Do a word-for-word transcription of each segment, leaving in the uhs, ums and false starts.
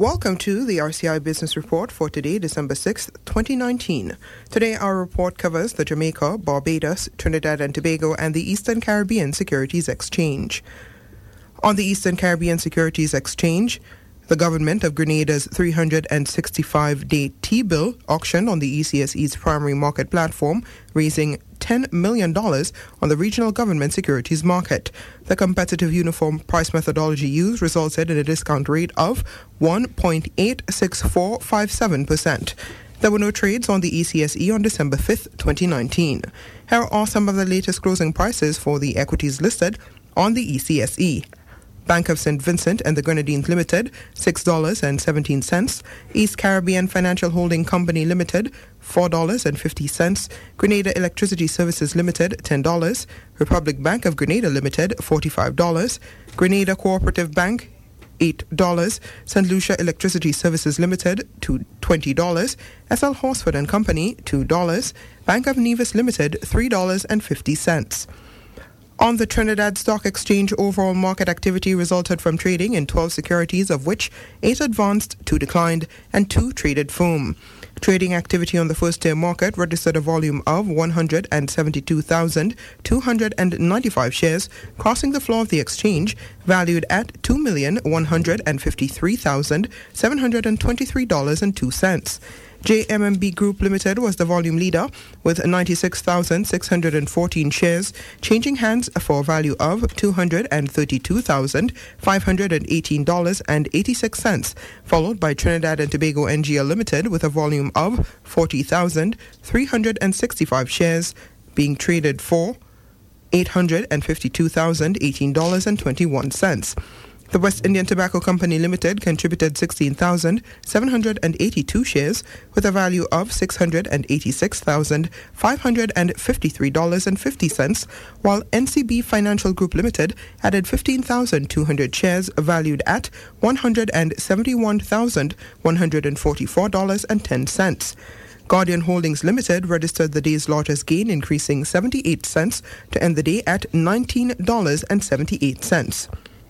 Welcome to the R C I Business Report for today, December sixth, twenty nineteen. Today, our report covers the Jamaica, Barbados, Trinidad and Tobago, and the Eastern Caribbean Securities Exchange. On the Eastern Caribbean Securities Exchange, the government of Grenada's three hundred sixty-five day T-bill auctioned on the E C S E's primary market platform, raising ten million dollars on the regional government securities market. The competitive uniform price methodology used resulted in a discount rate of one point eight six four five seven percent. There were no trades on the E C S E on December fifth, twenty nineteen. Here are some of the latest closing prices for the equities listed on the E C S E. Bank of Saint Vincent and the Grenadines Limited, six dollars and seventeen cents. East Caribbean Financial Holding Company Limited, four dollars and fifty cents. Grenada Electricity Services Limited, ten dollars. Republic Bank of Grenada Limited, forty-five dollars. Grenada Cooperative Bank, eight dollars. Saint Lucia Electricity Services Limited, twenty dollars. S L Horsford and Company, two dollars. Bank of Nevis Limited, three dollars and fifty cents. On the Trinidad Stock Exchange, overall market activity resulted from trading in twelve securities, of which eight advanced, two declined, and two traded firm. Trading activity on the first-tier market registered a volume of one hundred seventy-two thousand two hundred ninety-five shares, crossing the floor of the exchange, valued at two million one hundred fifty-three thousand seven hundred twenty-three dollars and two cents. J M M B Group Limited was the volume leader with ninety-six thousand six hundred fourteen shares, changing hands for a value of two hundred thirty-two thousand five hundred eighteen dollars and eighty-six cents, followed by Trinidad and Tobago N G L Limited with a volume of forty thousand three hundred sixty-five shares, being traded for eight hundred fifty-two thousand eighteen dollars and twenty-one cents. The West Indian Tobacco Company Limited contributed sixteen thousand seven hundred eighty-two shares with a value of six hundred eighty-six thousand five hundred fifty-three dollars and fifty cents, while N C B Financial Group Limited added fifteen thousand two hundred shares valued at one hundred seventy-one thousand one hundred forty-four dollars and ten cents. Guardian Holdings Limited registered the day's largest gain, increasing seventy-eight cents to end the day at nineteen dollars and seventy-eight cents.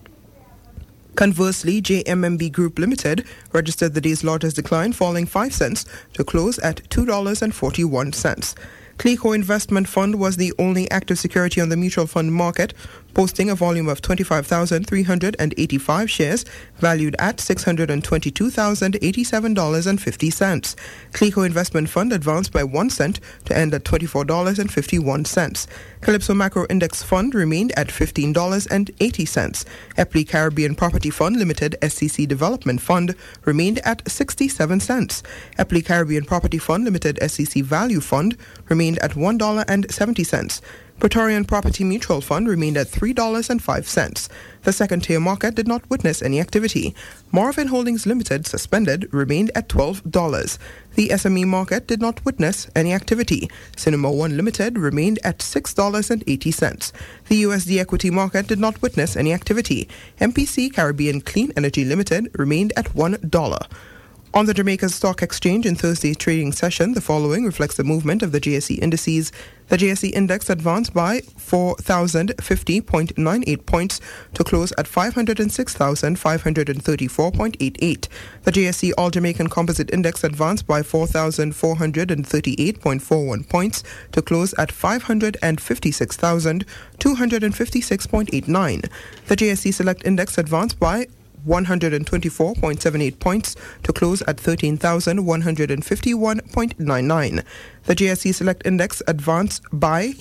Conversely, J M M B Group Limited registered the day's largest decline, falling five cents to close at two dollars and forty-one cents. Clico Investment Fund was the only active security on the mutual fund market, posting a volume of twenty-five thousand three hundred eighty-five shares, valued at six hundred twenty-two thousand eighty-seven dollars and fifty cents. Clico Investment Fund advanced by one cent to end at twenty-four dollars and fifty-one cents. Calypso Macro Index Fund remained at fifteen dollars and eighty cents. Epley Caribbean Property Fund Limited S C C Development Fund remained at sixty-seven cents. Epley Caribbean Property Fund Limited S C C Value Fund remained at one dollar and seventy cents. Praetorian Property Mutual Fund remained at three dollars and five cents. The second-tier market did not witness any activity. Marvin Holdings Limited, suspended, remained at twelve dollars. The S M E market did not witness any activity. Cinema One Limited remained at six dollars and eighty cents. The U S D equity market did not witness any activity. M P C Caribbean Clean Energy Limited remained at one dollar. On the Jamaica Stock Exchange in Thursday's trading session, the following reflects the movement of the J S E indices. The J S E index advanced by four thousand fifty point nine eight points to close at five hundred six thousand five hundred thirty-four point eight eight. The J S E All Jamaican Composite Index advanced by four thousand four hundred thirty-eight point four one points to close at five hundred fifty-six thousand two hundred fifty-six point eight nine. The J S E Select Index advanced by one hundred twenty-four point seven eight points to close at thirteen thousand one hundred fifty-one point nine nine. The J S E Select Index advanced by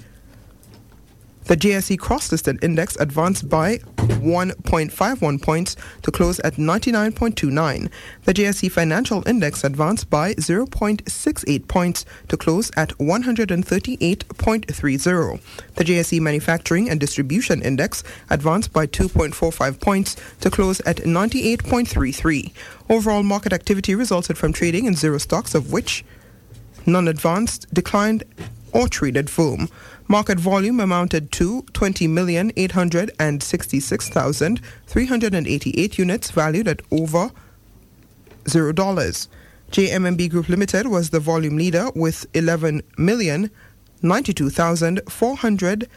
The J S E Cross-Listed Index advanced by one point five one points to close at ninety-nine point two nine. The J S E Financial Index advanced by zero point six eight points to close at one hundred thirty-eight point three zero. The J S E Manufacturing and Distribution Index advanced by two point four five points to close at ninety-eight point three three. Overall market activity resulted from trading in zero stocks, of which none advanced, declined, or traded firm. Market volume amounted to twenty million eight hundred sixty-six thousand three hundred eighty-eight units, valued at over zero dollars. J M M B Group Limited was the volume leader with eleven million ninety-two thousand four hundred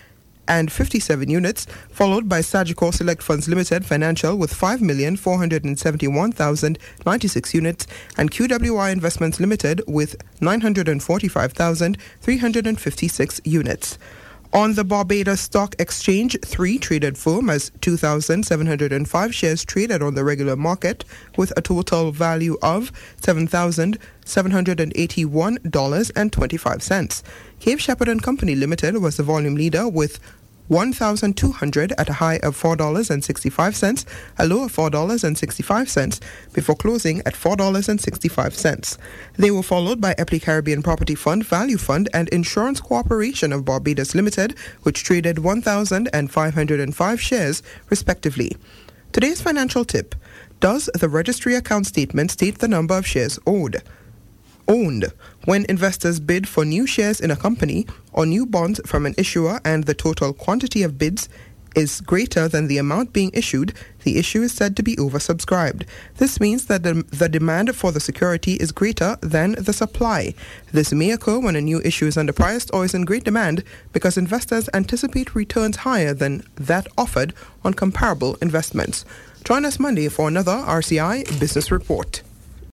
and fifty-seven units, followed by Sagicor Select Funds Limited Financial with five million four hundred seventy-one thousand ninety-six units, and Q W I Investments Limited with nine hundred forty-five thousand three hundred fifty-six units. On the Barbados Stock Exchange, three traded firm as two thousand seven hundred five shares traded on the regular market with a total value of seven thousand seven hundred eighty-one dollars and twenty-five cents. Cape Shepherd and Company Limited was the volume leader with one thousand two hundred at a high of four dollars and sixty-five cents, a low of four dollars and sixty-five cents, before closing at four dollars and sixty-five cents. They were followed by Epley Caribbean Property Fund, Value Fund, and Insurance Corporation of Barbados Limited, which traded one thousand five hundred five shares, respectively. Today's financial tip: does the registry account statement state the number of shares owed? Owned. When investors bid for new shares in a company or new bonds from an issuer and the total quantity of bids is greater than the amount being issued, the issue is said to be oversubscribed. This means that the, the demand for the security is greater than the supply. This may occur when a new issue is underpriced or is in great demand because investors anticipate returns higher than that offered on comparable investments. Join us Monday for another R C I Business Report.